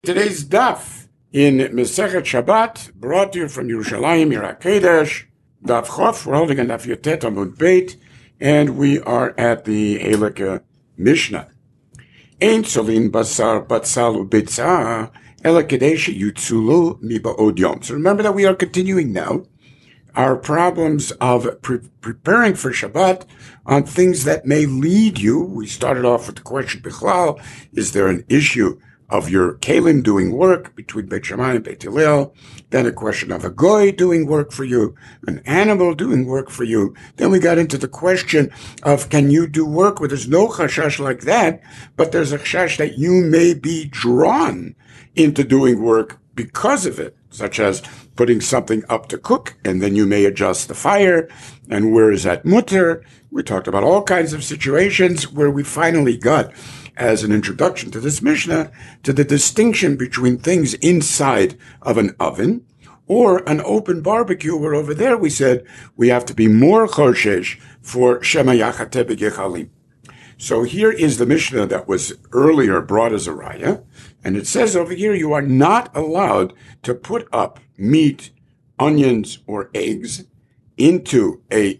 Today's daf in Masechet Shabbat, brought to you from Yerushalayim, Yer HaKodesh, Daf Chof. We're holding a Daf Yotet Amud Beit, and we are at the Elika Mishnah. Ein solin basar batzal u'bitza ela kedei sheyitzulu miba'od yom. So remember that we are continuing now our problems of preparing for Shabbat on things that may lead you. We started off with the question, Bichlal, is there an issue of your kalim doing work between Beit Shammai and Beit Hillel? Then a question of a goy doing work for you, an animal doing work for you. Then we got into the question of, can you do work where there's no chashash like that, but there's a chashash that you may be drawn into doing work because of it, such as putting something up to cook, and then you may adjust the fire, and where is that mutter? We talked about all kinds of situations where we finally got, as an introduction to this Mishnah, to the distinction between things inside of an oven or an open barbecue, where over there we said we have to be more choshesh for shema yachate b'gechalim. So here is the Mishnah that was earlier brought as a raya, and it says over here you are not allowed to put up meat, onions, or eggs into a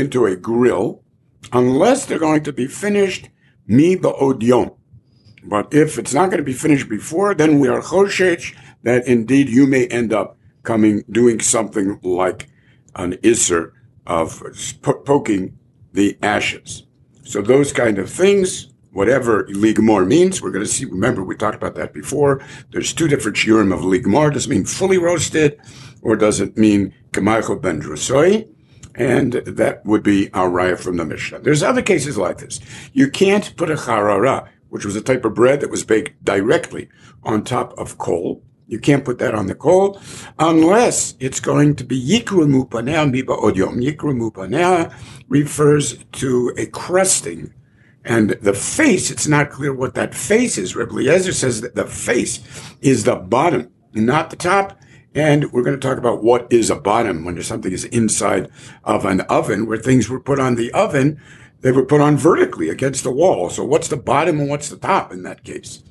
grill unless they're going to be finished mi ba'od yom. But if it's not going to be finished before, then we are choshesh that indeed you may end up doing something like an isser of poking the ashes. So those kind of things, whatever ligmor means, we're going to see. Remember, we talked about that before. There's two different shiurim of ligmor. Does it mean fully roasted, or does it mean k'maycho ben drusoi? And that would be our raya from the Mishnah. There's other cases like this. You can't put a charara, which was a type of bread that was baked directly on top of coal. You can't put that on the coal unless it's going to be yikru mupanea miba odyom. Yikru mupanea refers to a crusting. And the face, it's not clear what that face is. Rebbe Eliezer says that the face is the bottom, not the top. And we're going to talk about what is a bottom when something is inside of an oven, where things were put on the oven, they were put on vertically against the wall. So what's the bottom and what's the top in that case?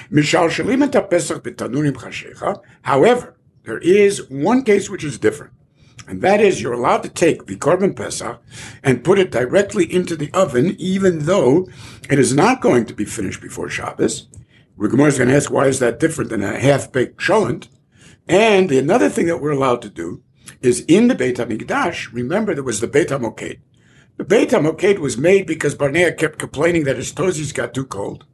However, there is one case which is different. And that is, you're allowed to take the Korban Pesach and put it directly into the oven, even though it is not going to be finished before Shabbos. The Gemara is going to ask, why is that different than a half-baked cholent? And another thing that we're allowed to do is in the Beit HaMikdash, remember there was the Beit HaMoked. The Beit HaMoked was made because Barnea kept complaining that his toesies got too cold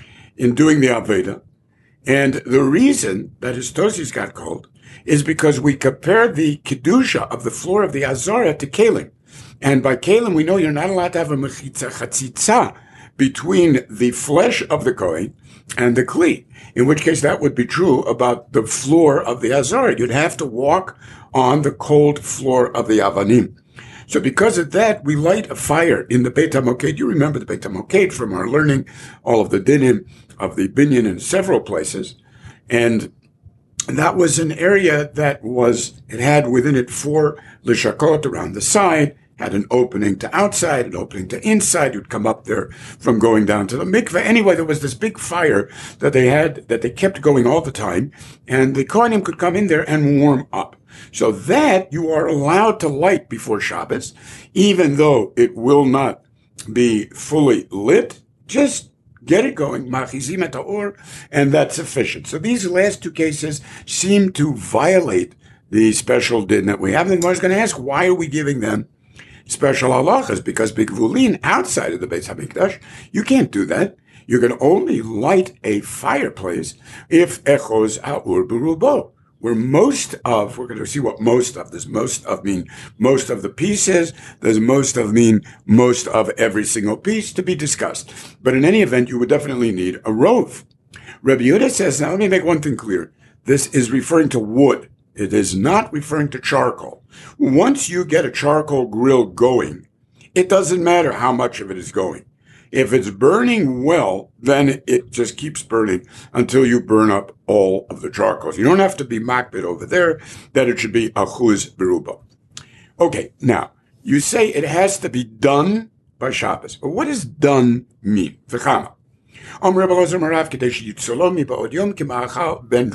in doing the Aveda. And the reason that his toesies got cold is because we compared the Kedusha of the floor of the Azara to Kalim. And by Kalim, we know you're not allowed to have a mechitza chatzitza between the flesh of the Kohen and the Kli, in which case that would be true about the floor of the Azara. You'd have to walk on the cold floor of the Avanim. So because of that, we light a fire in the Beit HaMoked. You remember the Beit HaMoked from our learning all of the dinim of the binyan in several places. And that was an area that it had within it 4 lishakot around the side, had an opening to outside, an opening to inside. You'd come up there from going down to the mikveh. Anyway, there was this big fire that they kept going all the time, and the Kohanim could come in there and warm up. So that you are allowed to light before Shabbos, even though it will not be fully lit. Just get it going, machizim et ha'or, and that's sufficient. So these last two cases seem to violate the special din that we have. And I was going to ask, why are we giving them special halachas? Because bigvulin, outside of the Beit HaMikdash, you can't do that. You can only light a fireplace if echos ha'ur berubo. We're going to see what most of, there's most of mean most of the pieces, there's most of mean most of every single piece to be discussed. But in any event, you would definitely need a rove. Rabbi Yehuda says, now let me make one thing clear. This is referring to wood. It is not referring to charcoal. Once you get a charcoal grill going, it doesn't matter how much of it is going. If it's burning well, then it just keeps burning until you burn up all of the charcoals. You don't have to be makbid over there that it should be achuz beruba. Okay, now, you say it has to be done by Shabbos. But what does done mean? V'chama. Ben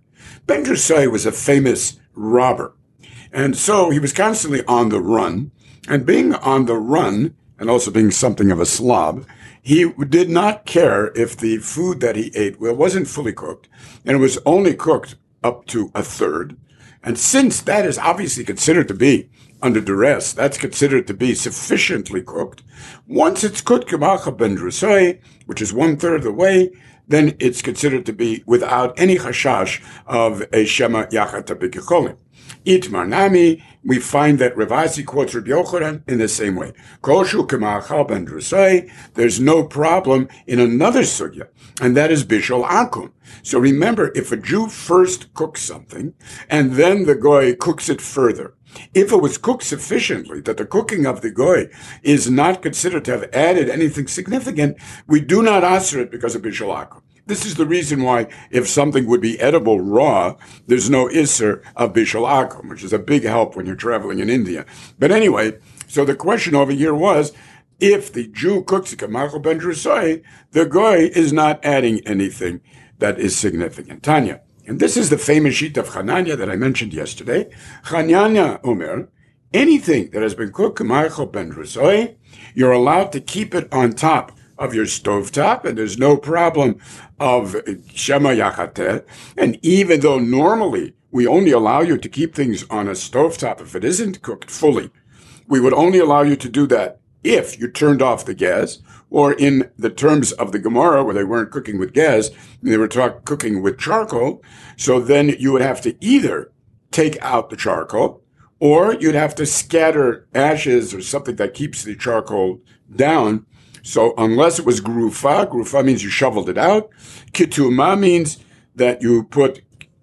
Drusai was a famous robber, and so he was constantly on the run. And being on the run, and also being something of a slob, he did not care if the food that he ate wasn't fully cooked, and it was only cooked up to a third. And since that is obviously considered to be under duress, that's considered to be sufficiently cooked. Once it's cooked, ben drusai, which is 1/3 of the way, then it's considered to be without any chashash of a shema yachata b'kicholim. Itmar Nami, we find that Rav Asi quotes Rabbi Yochanan in the same way. Koshu k'ma'achal ben drusai, there's no problem in another sugya, and that is bishul akum. So remember, if a Jew first cooks something, and then the goy cooks it further, if it was cooked sufficiently that the cooking of the goy is not considered to have added anything significant, we do not answer it because of bishul akum. This is the reason why if something would be edible raw, there's no isser of bishul akum, which is a big help when you're traveling in India. But anyway, so the question over here was, if the Jew cooks a kamachal ben drusai, the goy is not adding anything that is significant. Tanya. And this is the famous sheet of Chananya that I mentioned yesterday. Chananya Omer, anything that has been cooked kamachal ben drusai, you're allowed to keep it on top of your stovetop, and there's no problem of shema yachateh. And even though normally we only allow you to keep things on a stovetop if it isn't cooked fully, we would only allow you to do that if you turned off the gas, or in the terms of the Gemara, where they weren't cooking with gas, they were cooking with charcoal. So then you would have to either take out the charcoal, or you'd have to scatter ashes or something that keeps the charcoal down. So unless it was grufa means you shoveled it out. Kituma means that you put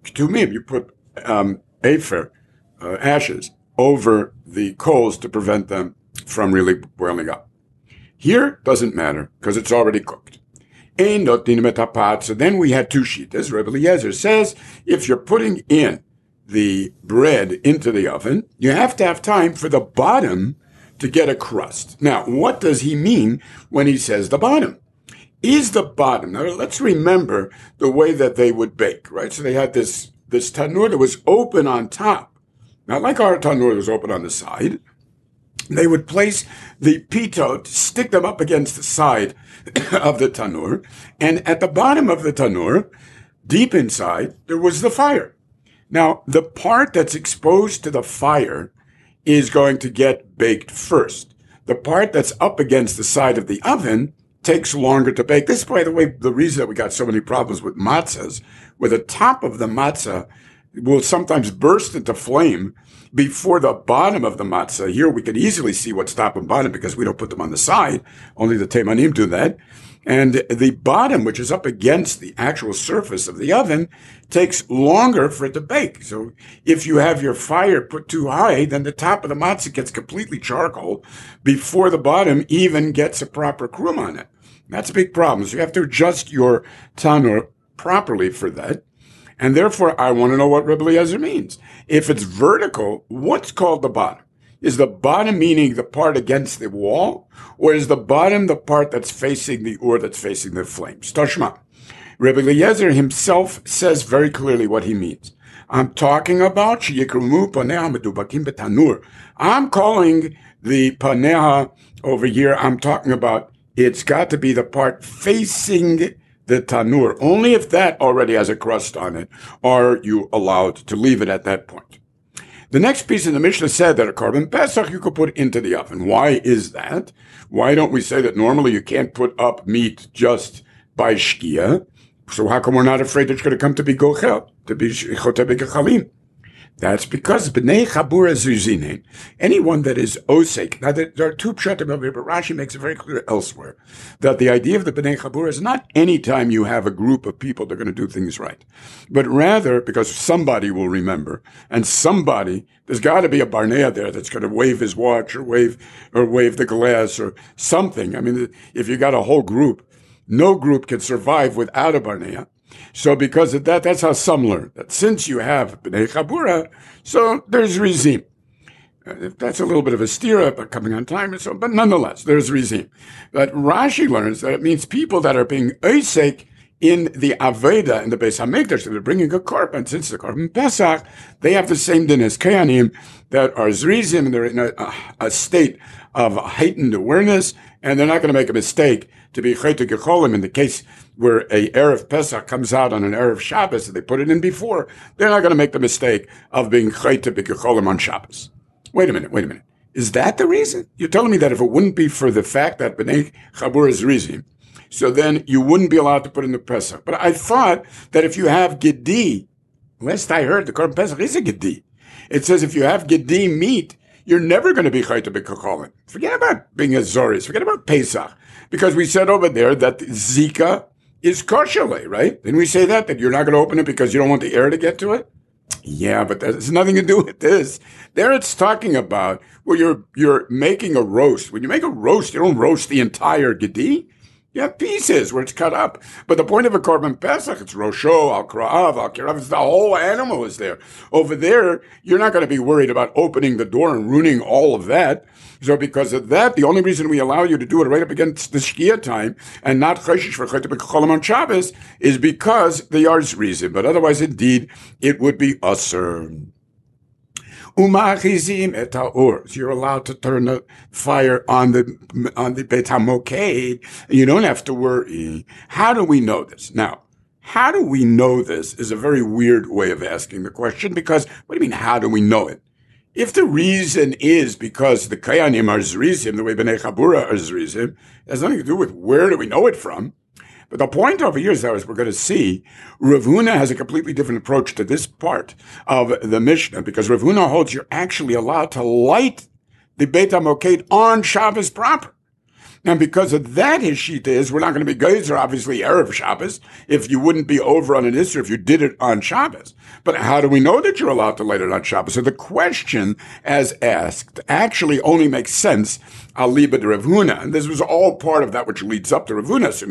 afer, ashes, over the coals to prevent them from really boiling up. Here, doesn't matter, because it's already cooked. So then we had two shitas. Rebbe Eliezer says, if you're putting in the bread into the oven, you have to have time for the bottom to get a crust. Now, what does he mean when he says the bottom? Is the bottom, now let's remember the way that they would bake, right? So they had this tanur that was open on top. Not like our tanur that was open on the side. They would place the pitot, stick them up against the side of the tanur, and at the bottom of the tanur, deep inside, there was the fire. Now, the part that's exposed to the fire is going to get baked first. The part that's up against the side of the oven takes longer to bake. This is, by the way, the reason that we got so many problems with matzahs, where the top of the matzah will sometimes burst into flame before the bottom of the matzah. Here we can easily see what's top and bottom because we don't put them on the side. Only the teimanim do that. And the bottom, which is up against the actual surface of the oven, takes longer for it to bake. So if you have your fire put too high, then the top of the matzah gets completely charcoal before the bottom even gets a proper krum on it. That's a big problem. So you have to adjust your tanur properly for that. And therefore, I want to know what Rebbe Eliezer means. If it's vertical, what's called the bottom? Is the bottom meaning the part against the wall? Or is the bottom the part that's facing the ur, that's facing the flames? Tashma. Rebbe Eliezer himself says very clearly what he means. I'm talking about sheyikrumu paneha medubakim betanur. I'm calling the paneha over here, I'm talking about it's got to be the part facing the tanur. Only if that already has a crust on it are you allowed to leave it at that point. The next piece in the Mishnah said that a korban pesach you could put into the oven. Why is that? Why don't we say that normally you can't put up meat just by shkia? So how come we're not afraid that it's going to come to be gochel, to be choteh begechalim? That's because b'nei chabura zuzinen, anyone that is osek. Now there are two pshatim over here, but Rashi makes it very clear elsewhere that the idea of the b'nei chabura is not any time you have a group of people that are going to do things right, but rather because somebody will remember, and there's got to be a barnea there that's going to wave his watch or wave the glass or something. I mean, if you got a whole group, no group can survive without a barnea. So because of that, that's how some learn, that since you have B'nai Chabura, so there's Rizim. That's a little bit of a steer but coming on time and so, but nonetheless, there's Rizim. But Rashi learns that it means people that are being Oisek in the Aveda, in the Beis HaMikdash, that they're bringing a korban. Since the korban Pesach, they have the same din as Kohanim that are Zrizim, and they're in a state of heightened awareness, and they're not going to make a mistake to be Chayte Gecholim in the case where a Erev Pesach comes out on an Erev Shabbos, and they put it in before. They're not going to make the mistake of being Chayte Gecholim on Shabbos. Wait a minute. Is that the reason? You're telling me that if it wouldn't be for the fact that B'nai Chabur is Rizim, so then you wouldn't be allowed to put in the Pesach. But I thought that if you have Gedi, last I heard, the Korban Pesach is a Gedi. It says if you have Gedi meat, you're never going to be Chayte B'Kacholin. Forget about being a Zoris. Forget about Pesach. Because we said over there that Zika is kosherly, right? Didn't we say that you're not going to open it because you don't want the air to get to it? Yeah, but that has nothing to do with this. There it's talking about where you're making a roast. When you make a roast, you don't roast the entire Gedi. You have pieces where it's cut up. But the point of a Korban Pesach, it's Rosho, Al-Kra'av, Al-Kirav, it's the whole animal is there. Over there, you're not going to be worried about opening the door and ruining all of that. So because of that, the only reason we allow you to do it right up against the Shkia time and not Cheshish for Chayte B'Cholim on Shabbos is because the Yar's reason. But otherwise, indeed, it would be Asur. Umachizim et ha'or. So you're allowed to turn the fire on the Beit HaMoked. You don't have to worry. How do we know this? Now, how do we know this is a very weird way of asking the question because, what do you mean, how do we know it? If the reason is because the Kohanim are Zrizim, the way B'nai Chabura are Zrizim, it has nothing to do with where do we know it from. But the point over here is that, as we're going to see, Rav Huna has a completely different approach to this part of the Mishnah, because Rav Huna holds you're actually allowed to light the Beit HaMoked on Shabbos proper. And because of that, his shita is we're not going to be geyser, obviously, Erev Shabbos, if you wouldn't be over on an Isser if you did it on Shabbos. But how do we know that you're allowed to light it on Shabbos? So the question, as asked, actually only makes sense aliba de Rav Huna. And this was all part of that which leads up to Rav Huna. So,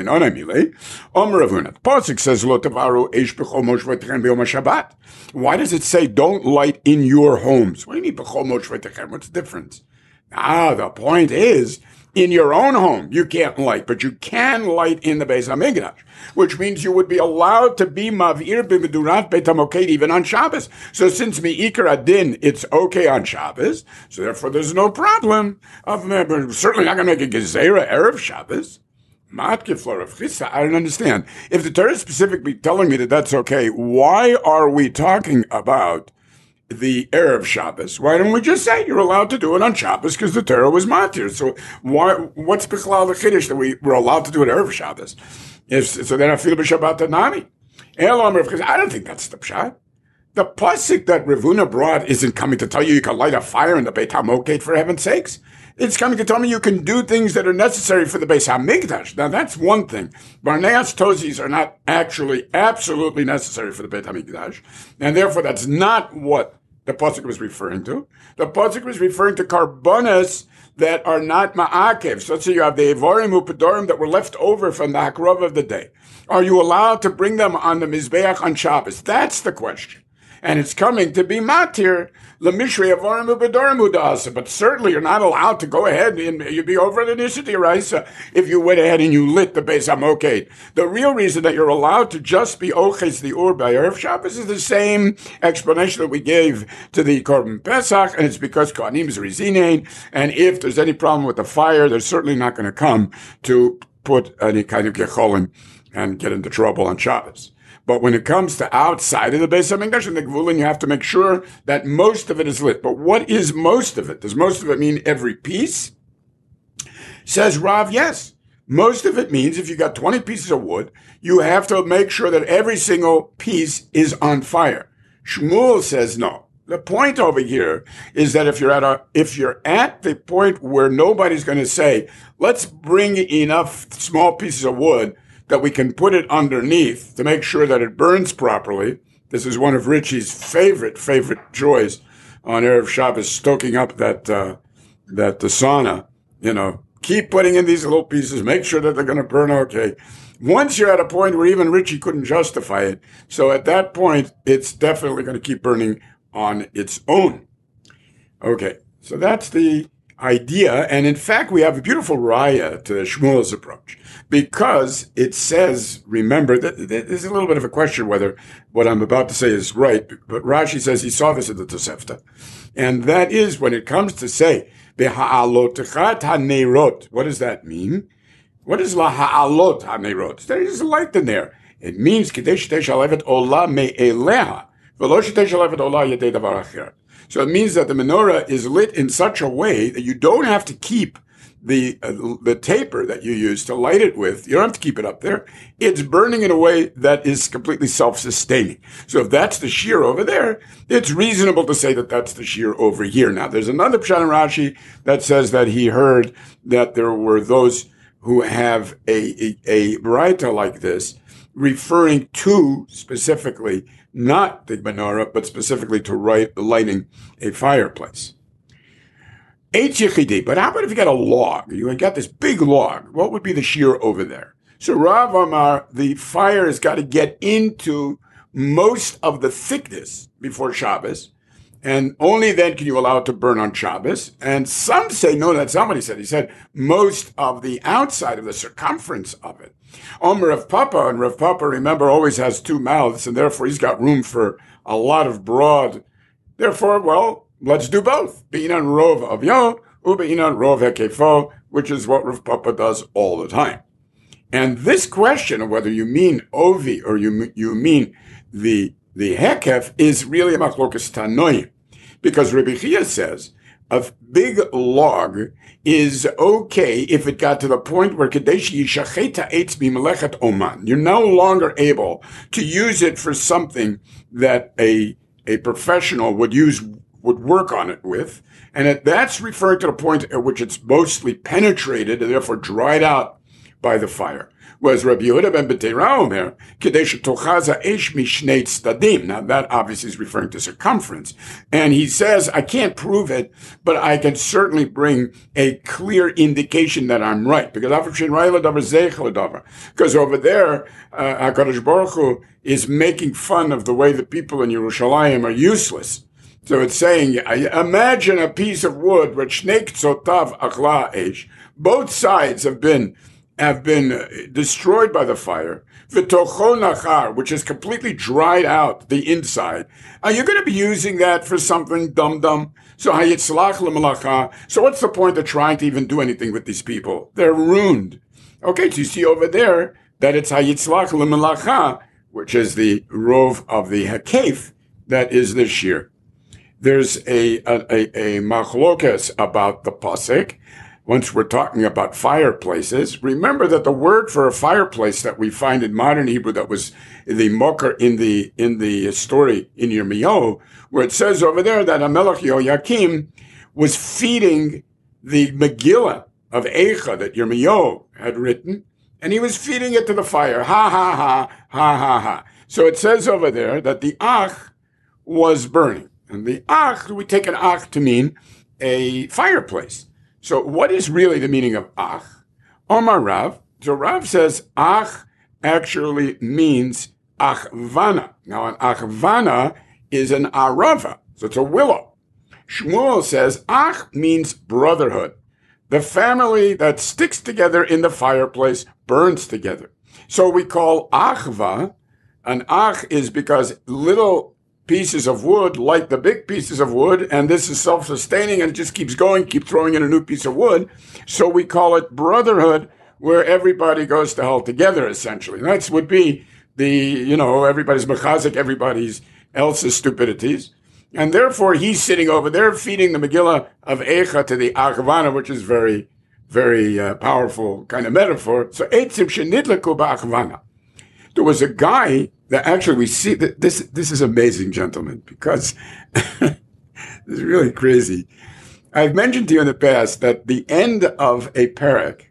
Rav Huna. The Pasuk says, Lo tavaru eish b'chol moshvetechem b'yom HaShabbat. Why does it say don't light in your homes? What do you mean b'chol moshvetechem? What's the difference? The point is, in your own home, you can't light, but you can light in the Beis HaMikdash, which means you would be allowed to be mav'ir b'medurat Beit HaMoked even on Shabbos. So since mi'ikar adin, it's okay on Shabbos, so therefore there's no problem of certainly not going to make a gezerah Erev Shabbos. I don't understand. If the Torah is specifically telling me that that's okay, why are we talking about the Erev Shabbos? Why don't we just say you're allowed to do it on Shabbos because the Torah was matir? So what's Bichlal the Chiddush that we were allowed to do it Erev Shabbos? So then I feel b'Shabbat Tanami. Because I don't think that's the pshat. The pasuk that Rav Huna brought isn't coming to tell you can light a fire in the Beit HaMoked for heaven's sakes. It's coming to tell me you can do things that are necessary for the Beis HaMikdash. Now that's one thing. Barneas Tozis are not actually absolutely necessary for the Beit HaMikdash, and therefore that's not what the pasuk was referring to. The pasuk was referring to karbonas that are not ma'akev. So let's say you have the evorim upedorim that were left over from the hakrov of the day. Are you allowed to bring them on the mizbeach on Shabbos? That's the question. And it's coming to be matir lemishrei avorim ubedorim udasa. But certainly you're not allowed to go ahead and you'd be over the Nisati Raisa if you went ahead and you lit the Beis HaMoked. The real reason that you're allowed to just be oches the ur by Erev Shabbos is the same explanation that we gave to the Korban Pesach, and it's because Kohanim is Rizinain, and if there's any problem with the fire, they're certainly not going to come to put any kind of gecholim and get into trouble on Shabbos. But when it comes to outside of the Beis HaMikdash and the Gvulin, you have to make sure that most of it is lit. But what is most of it? Does most of it mean every piece? Says Rav, yes. Most of it means if you got 20 pieces of wood, you have to make sure that every single piece is on fire. Shmuel says no. The point over here is that if you're at the point where nobody's going to say, let's bring enough small pieces of wood that we can put it underneath to make sure that it burns properly. This is one of Richie's favorite joys on Erev Shabbos, stoking up that the sauna. Keep putting in these little pieces, make sure that they're going to burn okay. Once you're at a point where even Richie couldn't justify it, so at that point, it's definitely going to keep burning on its own. Okay, So that's the idea. And in fact, we have a beautiful raya to Shmuel's approach because it says, remember, that there's a little bit of a question whether what I'm about to say is right, but Rashi says he saw this in the Tosefta. And that is when it comes to say, Beha'alotechat haneirot. What does that mean? What is la ha'alot haneirot? There is a light in there. It means Kadesh Shalevet Olah Me'eleha. Velo Shalevet Olah Yedei Davar Acher. So it means that the menorah is lit in such a way that you don't have to keep the taper that you use to light it with. You don't have to keep it up there. It's burning in a way that is completely self-sustaining. So if that's the shear over there, it's reasonable to say that that's the shear over here. Now, there's another Pshat in Rashi that says that he heard that there were those who have a braita like this, referring to specifically not the menorah, but specifically to lighting a fireplace. But how about if you got a log? You got this big log. What would be the shear over there? So Rav Amar, the fire has got to get into most of the thickness before Shabbos, and only then can you allow it to burn on Shabbos. And some say, no, that's not what he said. He said most of the outside of the circumference of it. Rav Papa, and Rav Papa, remember, always has two mouths, and therefore he's got room for a lot of broad. Therefore, well, let's do both. Be'inan rov avyo, ube'inan rov hekefo, which is what Rav Papa does all the time. And this question of whether you mean ovi or you mean the hekef is really a machlokas tanoim. Because Rabbi Chia says a big log is okay if it got to the point where Kadesh Yishacheta Eitz Bimelechet Oman. You're no longer able to use it for something that a professional would work on it with. And that's referring to the point at which it's mostly penetrated and therefore dried out by the fire. Whereas Rabbi Yehuda ben Beteira Omer, Kadesh Tochaza Eish Mishnei Tzadim. Now that obviously is referring to circumference. And he says, I can't prove it, but I can certainly bring a clear indication that I'm right. Because over there, HaKadosh Baruch Hu is making fun of the way the people in Yerushalayim are useless. So it's saying, imagine a piece of wood which Shnei Ktzotav Achla Eish. Both sides have been destroyed by the fire, v'tocho nachar, which has completely dried out the inside. Are you going to be using that for something dumb? So hayitzlach l'malacha. So what's the point of trying to even do anything with these people? They're ruined. Okay, so you see over there that it's hayitzlach l'malacha, which is the rov of the hakef, that is the shear. There's a machlokas about the pasuk. Once we're talking about fireplaces, remember that the word for a fireplace that we find in modern Hebrew that was the mokar in the story in Yirmiyahu, where it says over there that HaMelech Yehoyakim was feeding the Megillah of Eicha that Yirmiyahu had written, and he was feeding it to the fire. Ha, ha, ha, ha, ha, ha. So it says over there that the ach was burning. And the ach, we take an ach to mean a fireplace. So what is really the meaning of ach? Omar Rav. So Rav says ach actually means achvana. Now an achvana is an arava. So it's a willow. Shmuel says ach means brotherhood. The family that sticks together in the fireplace burns together. So we call achva. An ach is because little pieces of wood like the big pieces of wood, and this is self-sustaining and it just keeps going, keep throwing in a new piece of wood. So we call it brotherhood, where everybody goes to hell together, essentially. That would be everybody's mechazik, everybody's else's stupidities. And therefore, he's sitting over there feeding the Megillah of Eicha to the Achvana, which is very, very powerful kind of metaphor. So, Eitzim shenidlaku ba'achvana. There was a guy that actually we see that this is amazing, gentlemen, because this is really crazy. I've mentioned to you in the past that the end of a parak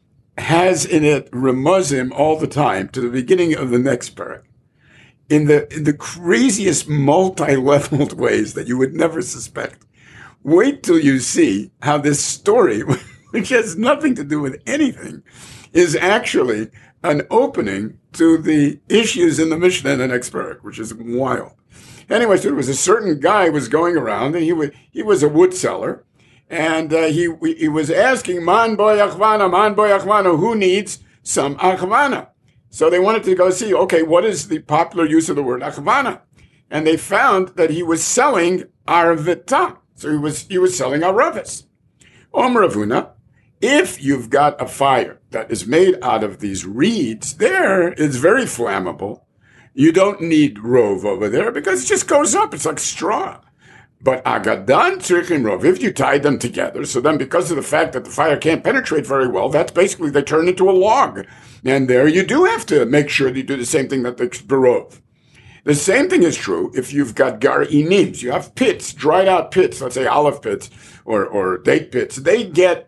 has in it remuzim all the time to the beginning of the next parak in the craziest multi-leveled ways that you would never suspect. Wait till you see how this story, which has nothing to do with anything, is actually an opening to the issues in the Mishnah in the next parak, which is wild. Anyway, so there was a certain guy was going around, and he was a wood seller, And he was asking, Man boy achvana, who needs some achvana? So they wanted to go see, okay, what is the popular use of the word achvana? And they found that he was selling arvita. So he was selling aravis. Omer Avuna, if you've got a fire that is made out of these reeds, there it's very flammable. You don't need rove over there because it just goes up. It's like straw. But agadan tzrichim rov, if you tie them together, so then because of the fact that the fire can't penetrate very well, that's basically they turn into a log. And there you do have to make sure that you do the same thing that the rov. The same thing is true if you've got garinim. You have pits, dried out pits, let's say olive pits or date pits. They get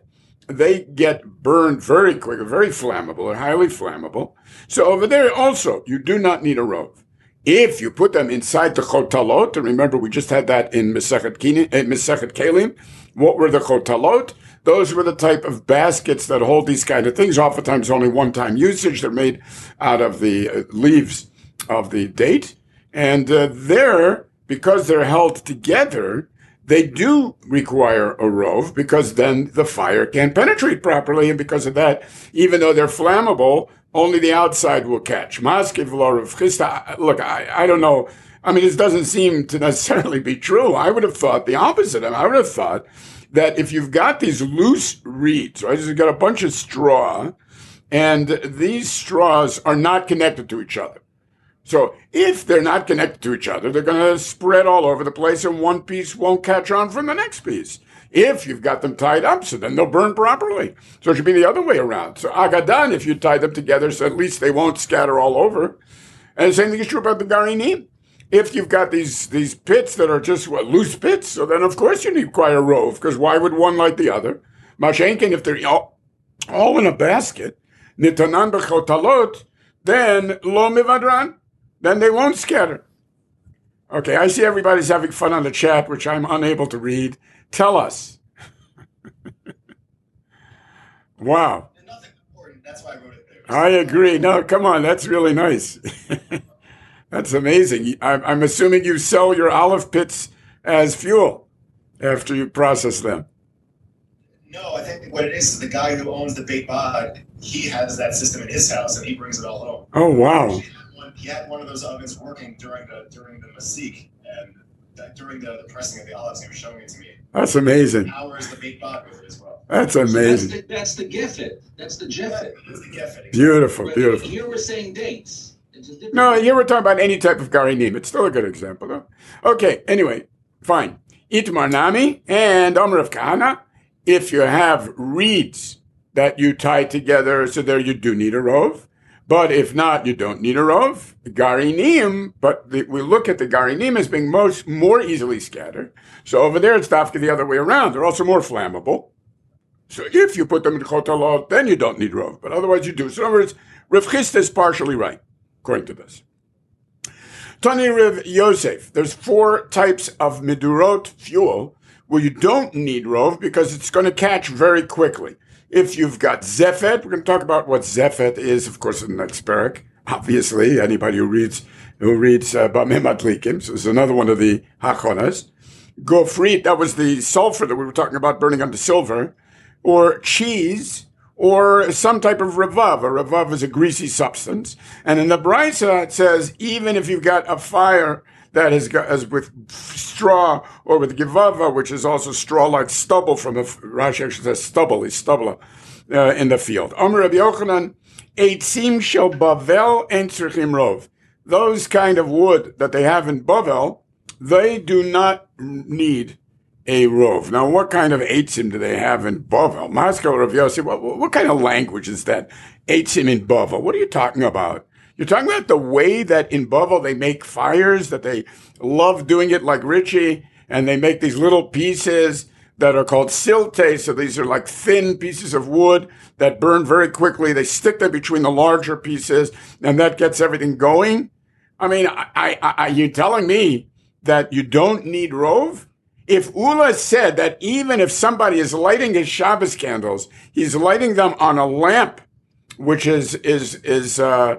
burned very quick, very flammable, or highly flammable. So over there also, you do not need a rove. If you put them inside the chotalot, and remember we just had that in Mesechet Kelim, what were the chotalot? Those were the type of baskets that hold these kind of things. Oftentimes only one-time usage. They're made out of the leaves of the date. And because they're held together, they do require a rove because then the fire can't penetrate properly. And because of that, even though they're flammable, only the outside will catch. Look, I don't know. I mean, this doesn't seem to necessarily be true. I would have thought the opposite. I would have thought that if you've got these loose reeds, right, you've got a bunch of straw, and these straws are not connected to each other. So if they're not connected to each other, they're going to spread all over the place and one piece won't catch on from the next piece. If you've got them tied up, so then they'll burn properly. So it should be the other way around. So agadan, if you tie them together, so at least they won't scatter all over. And the same thing is true about the garinim. If you've got these pits that are just loose pits, so then of course you need quite a rove, because why would one like the other? Mashenkin, if they're all in a basket, nitanan b'chotalot, then lo mivadran. Then they won't scatter. Okay, I see everybody's having fun on the chat, which I'm unable to read. Tell us. Wow. Nothing important. That's why I wrote it there. I agree. No, come on. That's really nice. That's amazing. I'm assuming you sell your olive pits as fuel after you process them. No, I think what it is the guy who owns the Beit Bod, he has that system in his house, and he brings it all home. Oh, wow. He had one of those ovens working during the masik and during the pressing of the olives. He was showing it to me. That's amazing. Powers the Beit Bod with it as well. That's amazing. That's the Giffit. That's the Jiffit. That's the Giffit. Beautiful, beautiful. Here we're saying dates. No, here we're talking about any type of garinim. It's still a good example, though. Okay, anyway, fine. Itmar Nami and Omer of Kahana, if you have reeds that you tie together, so there you do need a rove. But if not, you don't need a rov. Garinim, but we look at the garinim as being more easily scattered. So over there, it's dafka the other way around. They're also more flammable. So if you put them in chotalot, then you don't need rov. But otherwise, you do. So in other words, Rav Chisda is partially right, according to this. Tani Rav Yosef, there's 4 types of midurot fuel where you don't need rov because it's going to catch very quickly. If you've got zefet, we're going to talk about what zefet is, of course, in the next parak. Obviously, anybody who reads Bameh Madlikim, so it's another one of the hachonas. Gofrit, that was the sulfur that we were talking about burning onto silver, or cheese, or some type of revav. A revav is a greasy substance. And in the Brisa, it says, even if you've got a fire that is with straw or with givava, which is also straw like stubble from Rashi actually says stubble, is stubble in the field. Omer Rabbi Yochanan, eitzim shel Bavel en tzrichim rov. Those kind of wood that they have in Bavel, they do not need a rov. Now, what kind of eitzim do they have in Bavel? Maskal Rav Yosef, what kind of language is that? Eitzim in Bavel. What are you talking about? You're talking about the way that in Bavel they make fires, that they love doing it like Richie, and they make these little pieces that are called silte. So these are like thin pieces of wood that burn very quickly. They stick them between the larger pieces, and that gets everything going. I mean, are you telling me that you don't need rov? If Ula said that even if somebody is lighting his Shabbos candles, he's lighting them on a lamp, which is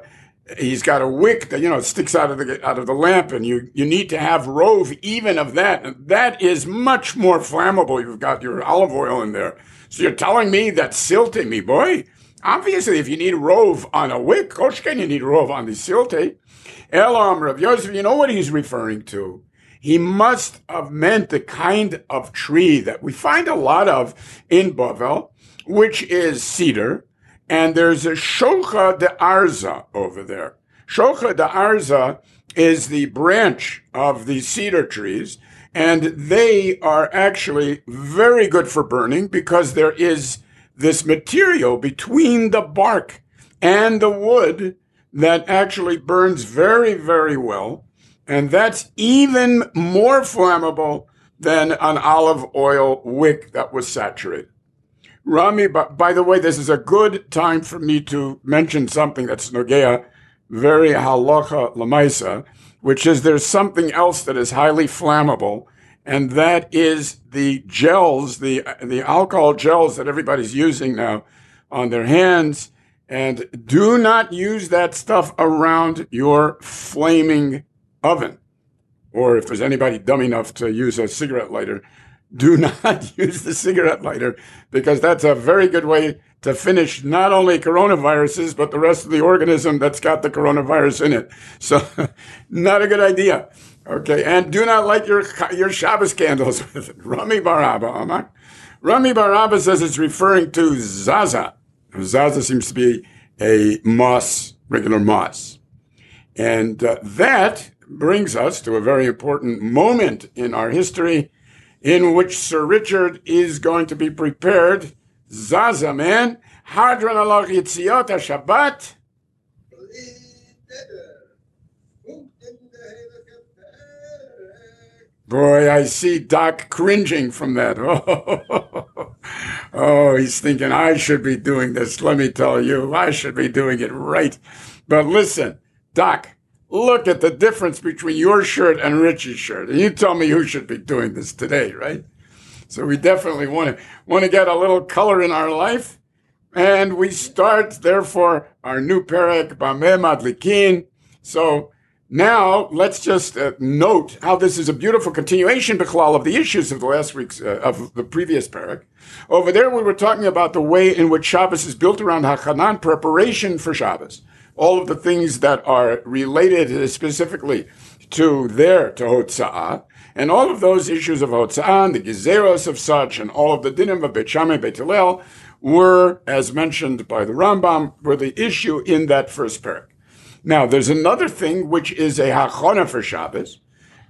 he's got a wick that, sticks out of the lamp, and you need to have rove even of that. And that is much more flammable. You've got your olive oil in there. So you're telling me that silte, me boy? Obviously, if you need rove on a wick, Koshken, you need rove on the silte. Elam, Rav Yosef, you know what he's referring to? He must have meant the kind of tree that we find a lot of in Bavel, which is cedar. And there's a Shocha de Arza over there. Shocha de Arza is the branch of the cedar trees, and they are actually very good for burning because there is this material between the bark and the wood that actually burns very, very well. And that's even more flammable than an olive oil wick that was saturated. Rami, by the way, this is a good time for me to mention something that's Nogea, very halacha lamaisa, which is there's something else that is highly flammable, and that is the gels, the alcohol gels that everybody's using now on their hands. And do not use that stuff around your flaming oven. Or if there's anybody dumb enough to use a cigarette lighter, do not use the cigarette lighter, because that's a very good way to finish not only coronaviruses, but the rest of the organism that's got the coronavirus in it. So not a good idea. Okay. And do not light your Shabbos candles with it. Rami Bar Abba, Amar. Rami Bar Abba says it's referring to Zaza. Zaza seems to be a moss, regular moss. And that brings us to a very important moment in our history in which Sir Richard is going to be prepared. Zaza, man. Hadron alach Yitziot HaShabbat. Boy, I see Doc cringing from that. Oh, he's thinking, I should be doing this. Let me tell you, I should be doing it right. But listen, Doc, look at the difference between your shirt and Richie's shirt. And you tell me who should be doing this today, right? So we definitely want to get a little color in our life. And we start, therefore, our new Perek Bameh Madlikin. So now let's just note how this is a beautiful continuation, Bichlal, of the issues of the last week's, of the previous Perek. Over there, we were talking about the way in which Shabbos is built around Hachanan, preparation for Shabbos. All of the things that are related specifically to Hotza'ah, and all of those issues of Hotza'ah, and the Gezeros of such, and all of the dinim of Beit Shammai, Beit Hillel, were, as mentioned by the Rambam, were the issue in that first parak. Now, there's another thing which is a hachana for Shabbos,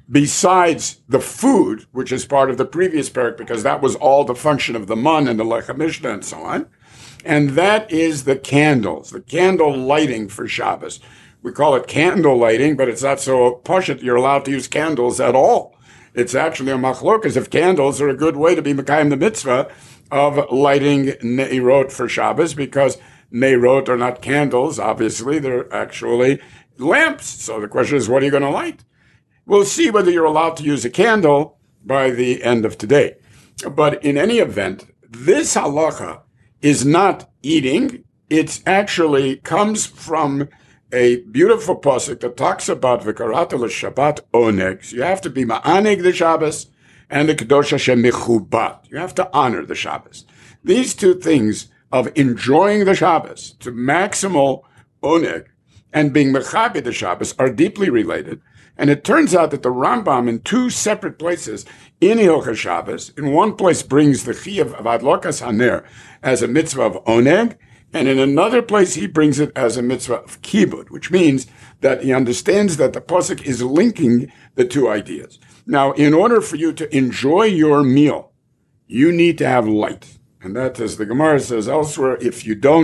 besides the food, which is part of the previous parak, because that was all the function of the man and the Lechem Mishnah and so on. And that is the candles, the candle lighting for Shabbos. We call it candle lighting, but it's not so pashut you're allowed to use candles at all. It's actually a machlokas if candles are a good way to be mekayim the mitzvah of lighting neirot for Shabbos, because neirot are not candles, obviously, they're actually lamps. So the question is, what are you going to light? We'll see whether you're allowed to use a candle by the end of today. But in any event, this halacha is not eating. It actually comes from a beautiful pasuk that talks about v'karata l'Shabbat oneg. So you have to be ma'aneg the Shabbos and the Kadosh Hashem mechubat. You have to honor the Shabbos. These two things of enjoying the Shabbos to maximal oneg and being mechabe the Shabbos are deeply related. And it turns out that the Rambam in two separate places in Hilchos Shabbos, in one place brings the chiyuv of adlokas haner as a mitzvah of oneg, and in another place he brings it as a mitzvah of kibud, which means that he understands that the pasuk is linking the two ideas. Now, in order for you to enjoy your meal, you need to have light. And that, as the Gemara says elsewhere, if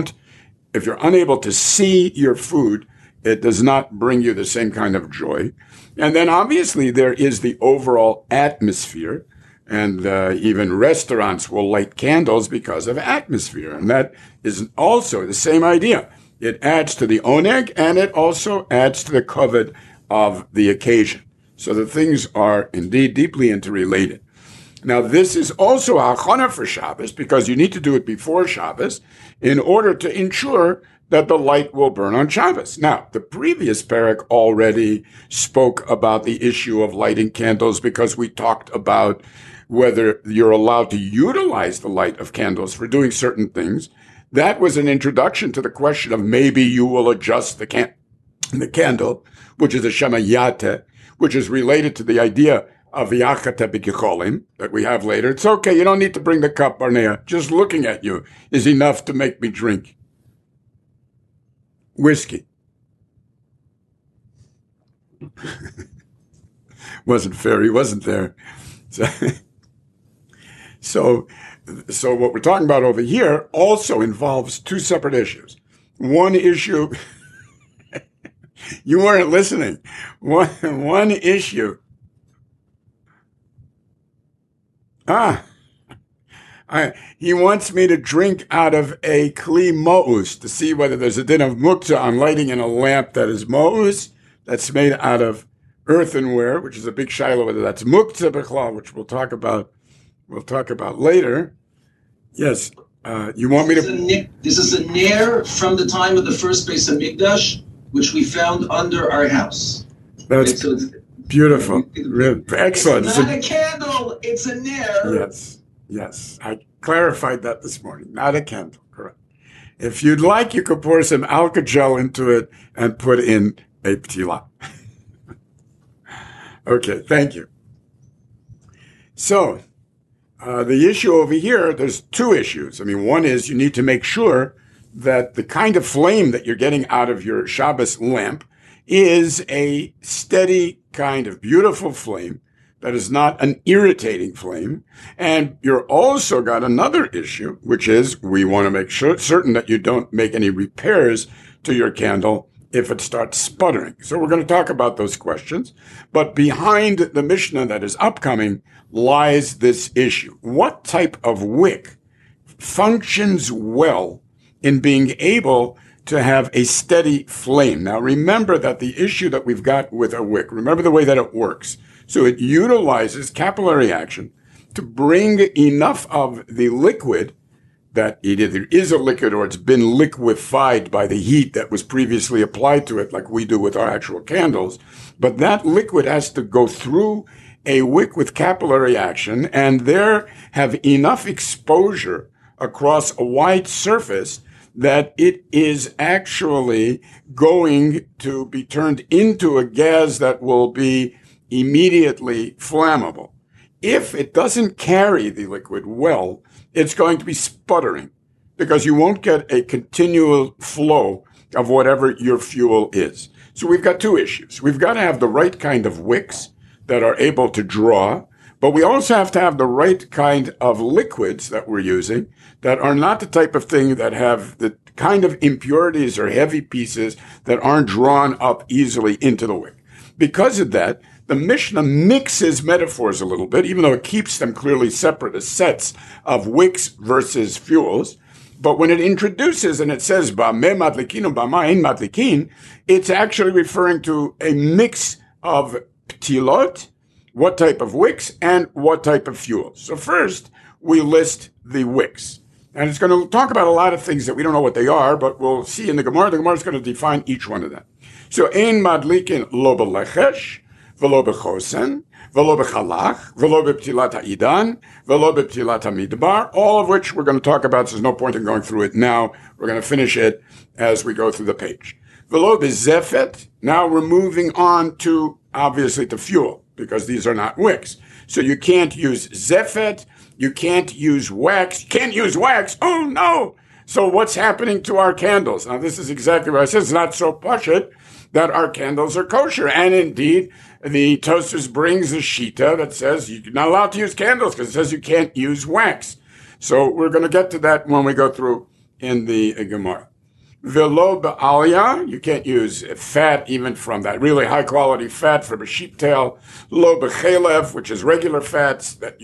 you're unable to see your food, it does not bring you the same kind of joy. And then obviously there is the overall atmosphere, and even restaurants will light candles because of atmosphere. And that is also the same idea. It adds to the oneg, and it also adds to the kavod of the occasion. So the things are indeed deeply interrelated. Now, this is also a hachana for Shabbos, because you need to do it before Shabbos in order to ensure that the light will burn on Shabbos. Now, the previous parak already spoke about the issue of lighting candles because we talked about whether you're allowed to utilize the light of candles for doing certain things. That was an introduction to the question of maybe you will adjust the candle, which is a shemayate, which is related to the idea of Yachate B'Kicholim that we have later. It's okay, you don't need to bring the cup, Barnea. Just looking at you is enough to make me drink whiskey. Wasn't fair, he wasn't there. So what we're talking about over here also involves two separate issues. One issue, you weren't listening. One issue. He wants me to drink out of a kli mo'us to see whether there's a din of muktzah on lighting in a lamp that is mo'us, that's made out of earthenware, which is a big shiloh, whether that's muktzah b'chlal, which we'll talk about later. Yes, you want me to... This is a nair from the time of the first Beis Hamikdash, which we found under our house. That's beautiful. Excellent. It's not a candle, it's a nair. Yes. I clarified that this morning. Not a candle, correct. If you'd like, you could pour some alcohol into it and put in a ptila. Okay, thank you. So, the issue over here, there's two issues. I mean, one is you need to make sure that the kind of flame that you're getting out of your Shabbos lamp is a steady kind of beautiful flame that is not an irritating flame. And you're also got another issue, which is we want to make certain that you don't make any repairs to your candle if it starts sputtering. So we're going to talk about those questions. But behind the Mishnah that is upcoming lies this issue. What type of wick functions well in being able to have a steady flame? Now remember that the issue that we've got with a wick, remember the way that it works. So it utilizes capillary action to bring enough of the liquid that it either is a liquid or it's been liquefied by the heat that was previously applied to it, like we do with our actual candles. But that liquid has to go through a wick with capillary action and there have enough exposure across a wide surface that it is actually going to be turned into a gas that will be immediately flammable. If it doesn't carry the liquid well, it's going to be sputtering because you won't get a continual flow of whatever your fuel is. So we've got two issues. We've got to have the right kind of wicks that are able to draw, but we also have to have the right kind of liquids that we're using that are not the type of thing that have the kind of impurities or heavy pieces that aren't drawn up easily into the wick. Because of that, the Mishnah mixes metaphors a little bit, even though it keeps them clearly separate as sets of wicks versus fuels. But when it introduces and it says, Ba'meh madlikin and ba'ma ein madlikin, it's actually referring to a mix of ptilot, what type of wicks, and what type of fuels. So first, we list the wicks. And it's going to talk about a lot of things that we don't know what they are, but we'll see in the Gemara. The Gemara is going to define each one of them. So, ein madlikin lo b'lechesh, v'lo b'chosen, v'lo b'chalach, v'lo b'ptilat ha'idan, v'lo b'ptilat hamidbar, all of which we're going to talk about, so there's no point in going through it now. We're going to finish it as we go through the page. V'lo b'zefet, now we're moving on to, obviously, to fuel, because these are not wicks. So you can't use zefet, you can't use wax. You can't use wax. Oh, no. So what's happening to our candles? Now, this is exactly what I said. It's not so pashut that our candles are kosher. And indeed, the Tosfos brings a shita that says you're not allowed to use candles because it says you can't use wax. So we're going to get to that when we go through in the Gemara. Velo ba'alya, you can't use fat even from that really high quality fat from a sheep tail. Lo b'chelev, which is regular fats that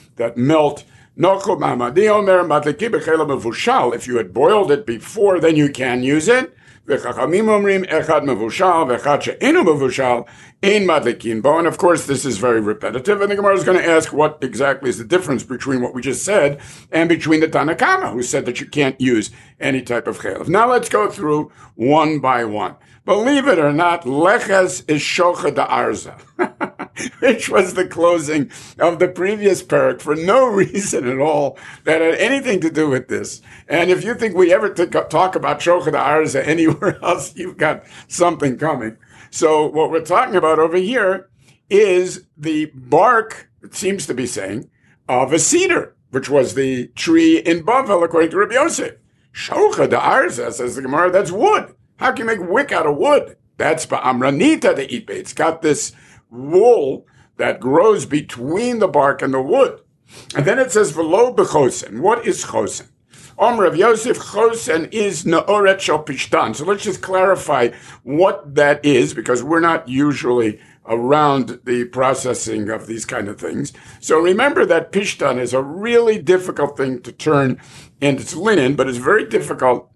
melt. Nochel ma'amadi omer madliki b'chelev mevushal. If you had boiled it before, then you can use it. וחכמים אומרים, אחד מבושל ואחד שאינו מבושל, אין מדליקים בו. And of course, this is very repetitive, and the Gemara is going to ask what exactly is the difference between what we just said and between the Tana Kama, who said that you can't use any type of chaylev. Now let's go through one by one. Believe it or not, leches is shocha da arza, which was the closing of the previous parak for no reason at all that had anything to do with this. And if you think we ever talk about shocha da arza anywhere else, you've got something coming. So what we're talking about over here is the bark, it seems to be saying, of a cedar, which was the tree in Bavel, according to Rabbi Yosef. Shocha da arza, says the Gemara, that's wood. How can you make wick out of wood? That's ba'amranita de ipe. It's got this wool that grows between the bark and the wood. And then it says, v'lo b'chosen. What is chosen? Rav Yosef, chosen is na'oret shel pishtan. So let's just clarify what that is, because we're not usually around the processing of these kind of things. So remember that pishtan is a really difficult thing to turn into linen, but it's very difficult.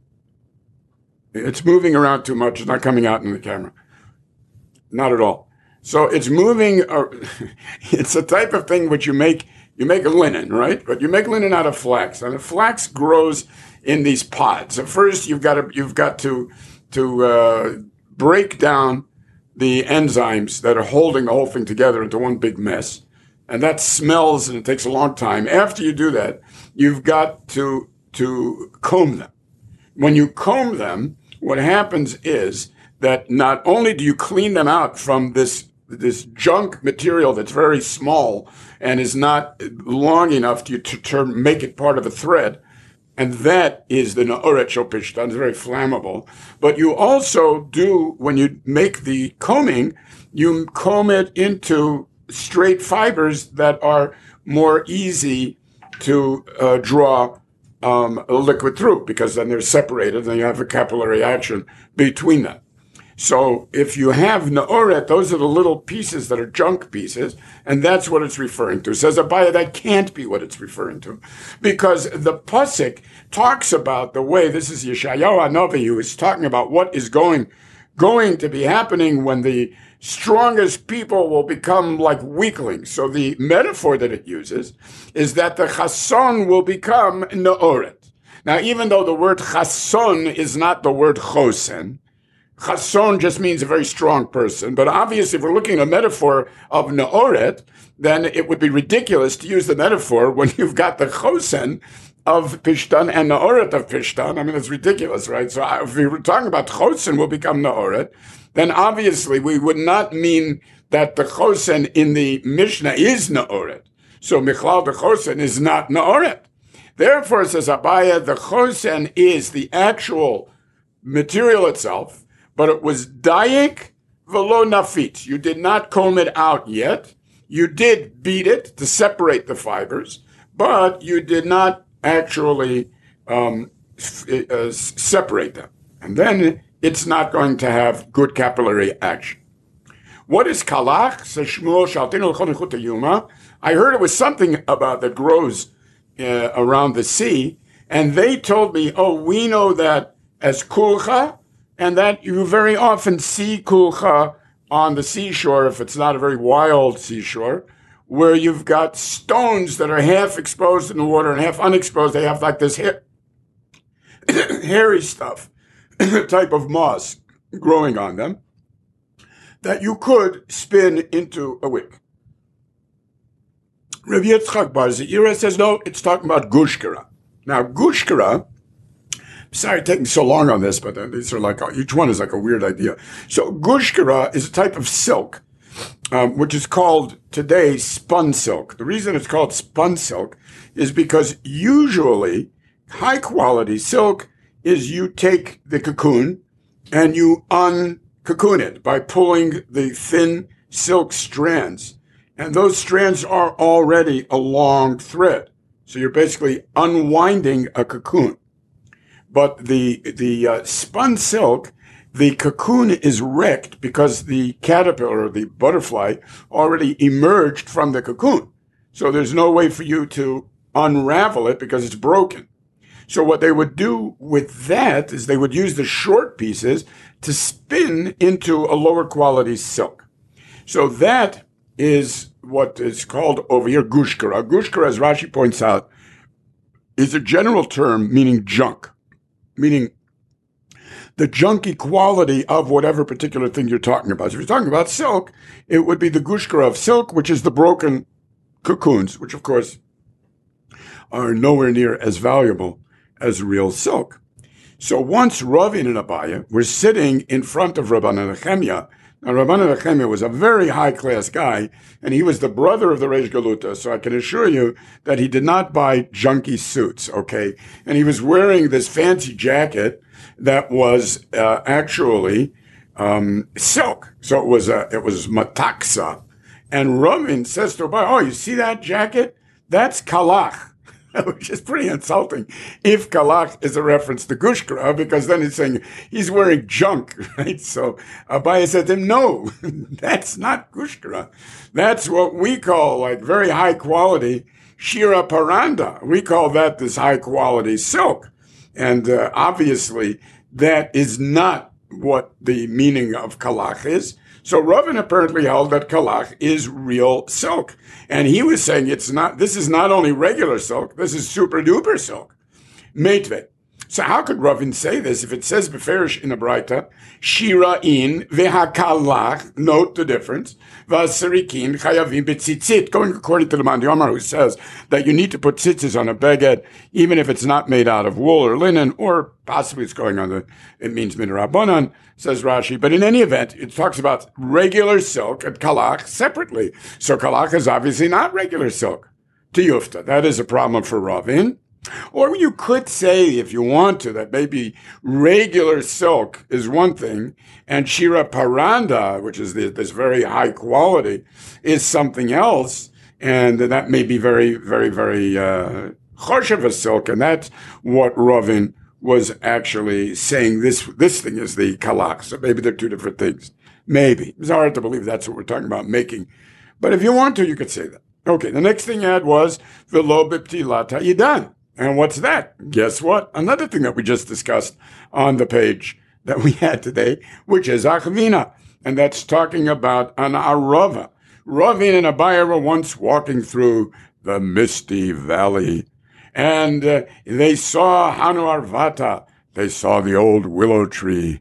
It's moving around too much. It's not coming out in the camera. Not at all. So it's moving. It's a type of thing which you make a linen, right? But you make linen out of flax, and the flax grows in these pods. So first, you've got to break down the enzymes that are holding the whole thing together into one big mess, and that smells, and it takes a long time. After you do that, you've got to comb them. When you comb them, what happens is that not only do you clean them out from this junk material that's very small and is not long enough to make it part of a thread, and that is the na'oret shel pishtan, it's very flammable. But you also do, when you make the combing, you comb it into straight fibers that are more easy to draw a liquid through, because then they're separated and you have a capillary action between them. So if you have na'oret, those are the little pieces that are junk pieces, and that's what it's referring to. Says Abaya, that can't be what it's referring to, because the pasuk talks about the way, this is Yeshayahu Hanavi, who is talking about what is going to be happening when the strongest people will become like weaklings. So the metaphor that it uses is that the chason will become na'oret. Now, even though the word chason is not the word chosen, chason just means a very strong person. But obviously, if we're looking at a metaphor of na'oret, then it would be ridiculous to use the metaphor when you've got the chosen of pishtan and na'oret of pishtan. I mean, it's ridiculous, right? So if we were talking about chosen will become na'oret, then obviously we would not mean that the chosen in the Mishnah is na'oret. So michlal the chosen is not na'oret. Therefore, says Abaya, the chosen is the actual material itself, but it was dayik velo nafit. You did not comb it out yet. You did beat it to separate the fibers, but you did not actually separate them. And then it's not going to have good capillary action. What is kalach? I heard it was something about that grows around the sea, and they told me, we know that as kulcha, and that you very often see kulcha on the seashore, if it's not a very wild seashore, where you've got stones that are half exposed in the water and half unexposed. They have like this hairy stuff, type of moss growing on them, that you could spin into a wick. Rav Yitzchak Bar Zeira says, no, it's talking about gushkara. Now, gushkara, sorry taking so long on this, but these are like, each one is like a weird idea. So gushkara is a type of silk, which is called today spun silk. The reason it's called spun silk is because usually high quality silk is you take the cocoon and you uncocoon it by pulling the thin silk strands. And those strands are already a long thread. So you're basically unwinding a cocoon. But the spun silk, the cocoon is wrecked because the caterpillar or the butterfly already emerged from the cocoon. So there's no way for you to unravel it because it's broken. So what they would do with that is they would use the short pieces to spin into a lower quality silk. So that is what is called over here gushkara. Gushkara, as Rashi points out, is a general term meaning junk, meaning the junky quality of whatever particular thing you're talking about. So if you're talking about silk, it would be the gushkara of silk, which is the broken cocoons, which of course are nowhere near as valuable as real silk. So once Ravin and Abaye were sitting in front of Rabbanan Nechemia. Now, Rabbanan Nechemia was a very high-class guy, and he was the brother of the Reish Galuta, so I can assure you that he did not buy junky suits, okay? And he was wearing this fancy jacket that was actually silk. So it was mataksa. And Ravin says to Abaye, oh, you see that jacket? That's kalach. Which is pretty insulting if kalach is a reference to gushkara, because then it's saying he's wearing junk, right? So Abaye said to him, no, that's not gushkara. That's what we call like very high quality shira paranda. We call that this high quality silk. And obviously that is not what the meaning of kalach is. So Ravin apparently held that kalach is real silk. And he was saying this is not only regular silk, this is super duper silk. Meitve. So how could Ravin say this if it says beferish in the Braita, shira'in vehakalach, note the difference, vaserikin chayavim betzitzit, going according to the Mandi Omar, who says that you need to put tzitzis on a beged, even if it's not made out of wool or linen, or possibly it's going on it means midrabanan, says Rashi. But in any event, it talks about regular silk and kalach separately. So kalach is obviously not regular silk. To Yufta, that is a problem for Ravin. Or you could say, if you want to, that maybe regular silk is one thing, and shira paranda, which is this very high quality, is something else, and that may be very, very, very choshev silk, and that's what Ravin was actually saying. This thing is the kalach, so maybe they're two different things. Maybe. It's hard to believe that's what we're talking about making. But if you want to, you could say that. Okay, the next thing you had was v'lo b'ptilat ha'idan. And what's that? Guess what? Another thing that we just discussed on the page that we had today, which is Achvina. And that's talking about an Arava. Ravin and Abaye were once walking through the misty valley. And they saw Hanu Arvata. They saw the old willow tree.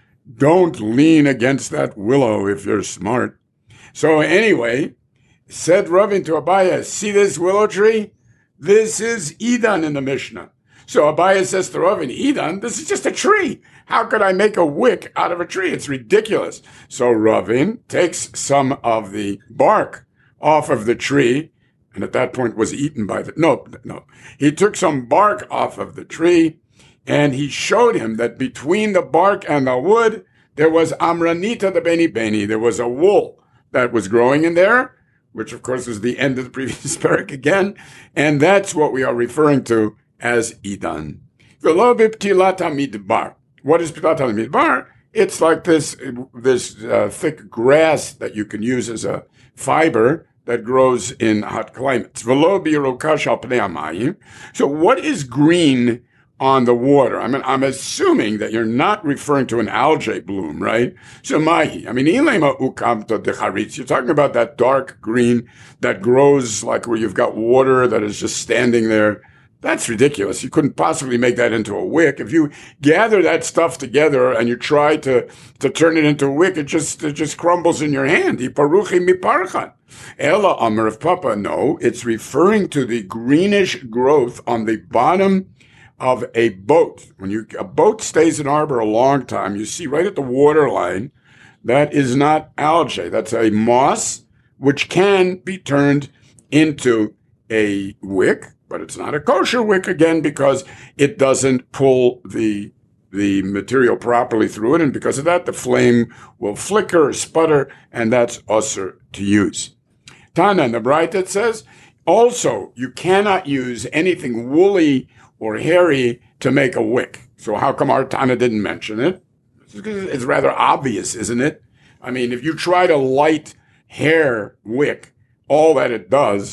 Don't lean against that willow if you're smart. So anyway, said Ravin to Abaye, see this willow tree? This is Idan in the Mishnah. So Abaye says to Ravin, Idan, this is just a tree. How could I make a wick out of a tree? It's ridiculous. So Ravin takes some of the bark off of the tree, and at that point was eaten by no. He took some bark off of the tree, and he showed him that between the bark and the wood, there was Amranita the Beni Beni. There was a wool that was growing in there, which of course is the end of the previous parak again, and that's what we are referring to as Idan. V'lo b'ptilat hamidbar. What is ptilat hamidbar? It's like this thick grass that you can use as a fiber that grows in hot climates. V'lo b'yirokash al pnei hamayim. So what is green on the water? I mean, I'm assuming that you're not referring to an algae bloom, right? So mahi. I mean, ilema ukamta de charitz. You're talking about that dark green that grows like where you've got water that is just standing there. That's ridiculous. You couldn't possibly make that into a wick. If you gather that stuff together and you try to turn it into a wick, it just crumbles in your hand. Iparuchi miparchan. Ela amar of Papa. No, it's referring to the greenish growth on the bottom of a boat. When a boat stays in harbor a long time, you see right at the waterline, that is not algae. That's a moss, which can be turned into a wick, but it's not a kosher wick again because it doesn't pull the material properly through it. And because of that, the flame will flicker or sputter, and that's usher to use. Tana in the Braita says, also, you cannot use anything woolly or hairy to make a wick. So how come our Tana didn't mention it? It's rather obvious, isn't it? I mean, if you try to light hair wick, all that it does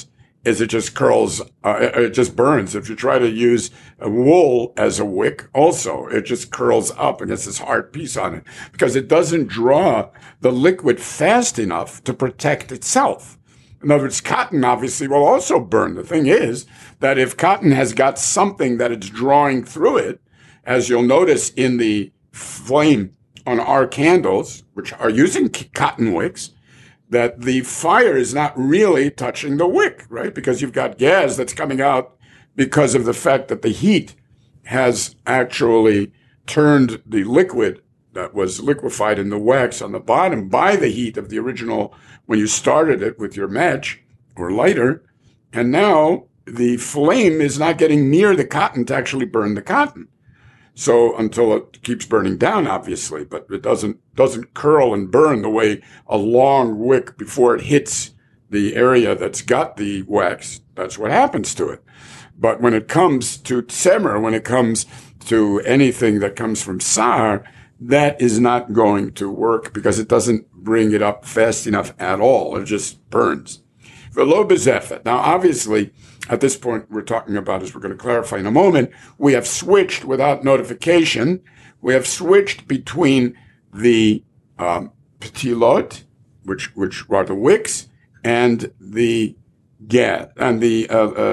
is it just curls, it just burns. If you try to use a wool as a wick, also, it just curls up and it's this hard piece on it because it doesn't draw the liquid fast enough to protect itself. In other words, cotton obviously will also burn. The thing is that if cotton has got something that it's drawing through it, as you'll notice in the flame on our candles, which are using cotton wicks, that the fire is not really touching the wick, right? Because you've got gas that's coming out because of the fact that the heat has actually turned the liquid that was liquefied in the wax on the bottom by the heat of the original when you started it with your match or lighter. And now the flame is not getting near the cotton to actually burn the cotton. So until it keeps burning down, obviously, but it doesn't curl and burn the way a long wick before it hits the area that's got the wax. That's what happens to it. But when it comes to tzemer, when it comes to anything that comes from sar, that is not going to work because it doesn't bring it up fast enough at all. It just burns. V'lo bezefet. Now, obviously, at this point, we're talking about, as we're going to clarify in a moment, we have switched without notification. We have switched between the ptilot, which are the wicks, and the gas and the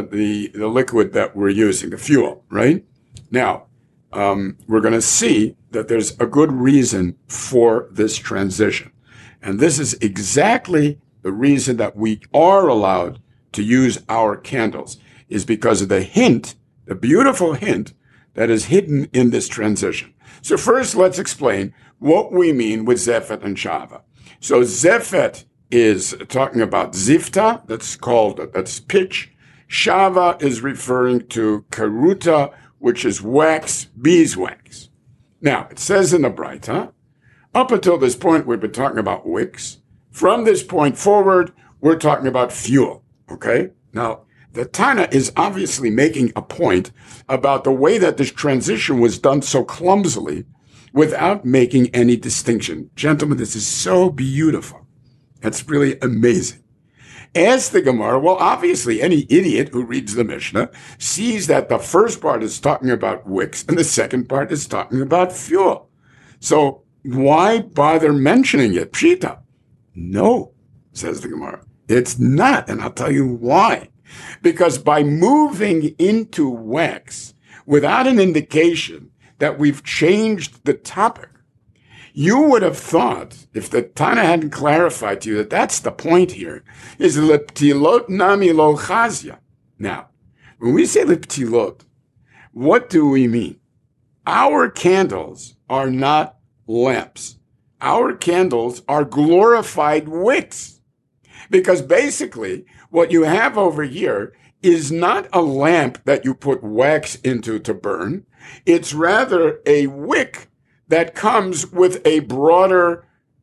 liquid that we're using, the fuel. Right now, we're going to see that there's a good reason for this transition, and this is exactly the reason that we are allowed to use our candles is because of the hint, the beautiful hint that is hidden in this transition. So first, let's explain what we mean with Zefet and Shava. So Zefet is talking about Zifta, that's pitch. Shava is referring to Karuta, which is wax, beeswax. Now, it says in the Braita, up until this point, we've been talking about wicks. From this point forward, we're talking about fuel. Okay? Now, the Tana is obviously making a point about the way that this transition was done so clumsily without making any distinction. Gentlemen, this is so beautiful. It's really amazing. Ask the Gemara, well, obviously, any idiot who reads the Mishnah sees that the first part is talking about wicks and the second part is talking about fuel. So why bother mentioning it? Pshita. No, says the Gemara. It's not, and I'll tell you why. Because by moving into wax without an indication that we've changed the topic, you would have thought, if the Tana hadn't clarified to you that that's the point here, is leptilot nami lo chazia. Now, when we say leptilot, what do we mean? Our candles are not lamps. Our candles are glorified wicks. Because basically, what you have over here is not a lamp that you put wax into to burn. It's rather a wick that comes with a broader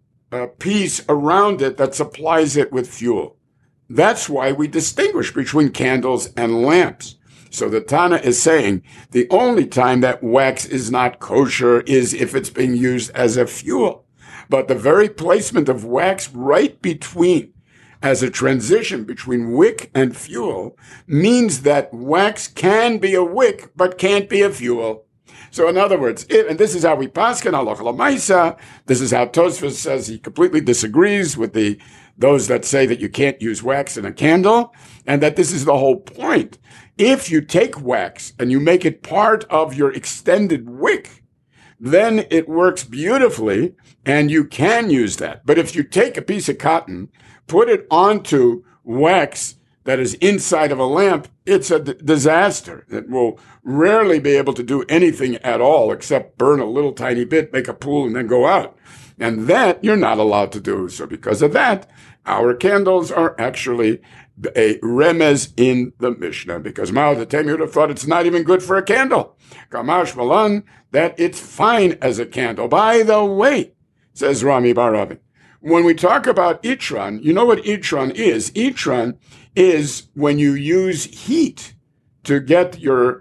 piece around it that supplies it with fuel. That's why we distinguish between candles and lamps. So the Tana is saying the only time that wax is not kosher is if it's being used as a fuel. But the very placement of wax right between as a transition between wick and fuel means that wax can be a wick, but can't be a fuel. So in other words, and this is how we paskin halacha l'maisa, this is how Tosfos says he completely disagrees with those that say that you can't use wax in a candle, and that this is the whole point. If you take wax and you make it part of your extended wick, then it works beautifully, and you can use that. But if you take a piece of cotton, put it onto wax that is inside of a lamp, it's a disaster. It will rarely be able to do anything at all except burn a little tiny bit, make a pool, and then go out. And that you're not allowed to do. So because of that, our candles are actually a remez in the Mishnah. Because Mao the Tem would have thought it's not even good for a candle. Kamash Malan, that it's fine as a candle. By the way, says Rami Barabi, when we talk about Itron, you know what Itron is? Itron is when you use heat to get your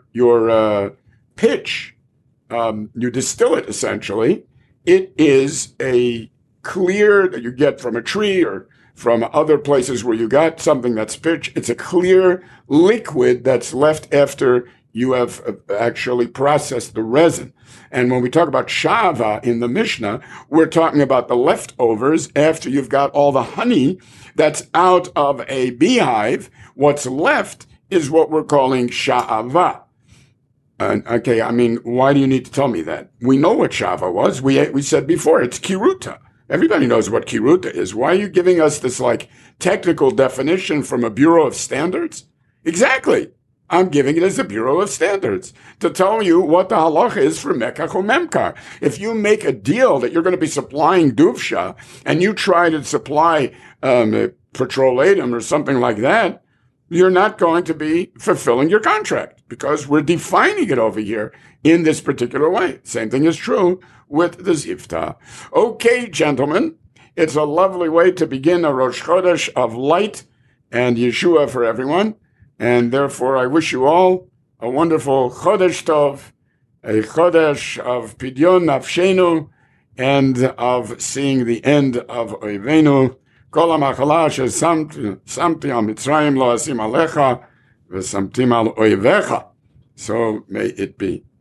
pitch, you distill it essentially. It is a clear that you get from a tree or from other places where you got something that's pitch. It's a clear liquid that's left after you have actually processed the resin. And when we talk about shava in the Mishnah, we're talking about the leftovers after you've got all the honey that's out of a beehive. What's left is what we're calling sha'ava. Okay, I mean, why do you need to tell me that? We know what shava was. We said before, it's kiruta. Everybody knows what kiruta is. Why are you giving us this like technical definition from a Bureau of Standards? Exactly. I'm giving it as a Bureau of Standards to tell you what the halacha is for mekach or memkar. If you make a deal that you're going to be supplying duvsha and you try to supply petrolatum or something like that, you're not going to be fulfilling your contract because we're defining it over here in this particular way. Same thing is true with the Zifta. Okay, gentlemen, it's a lovely way to begin a Rosh Chodesh of light and Yeshua for everyone. And therefore, I wish you all a wonderful Chodesh Tov, a Chodesh of Pidyon Nafshenu, and of seeing the end of Oivenu. Kol HaMachala shesamti al Mitzrayim lo asim alecha, v'samtim al oivecha. So may it be.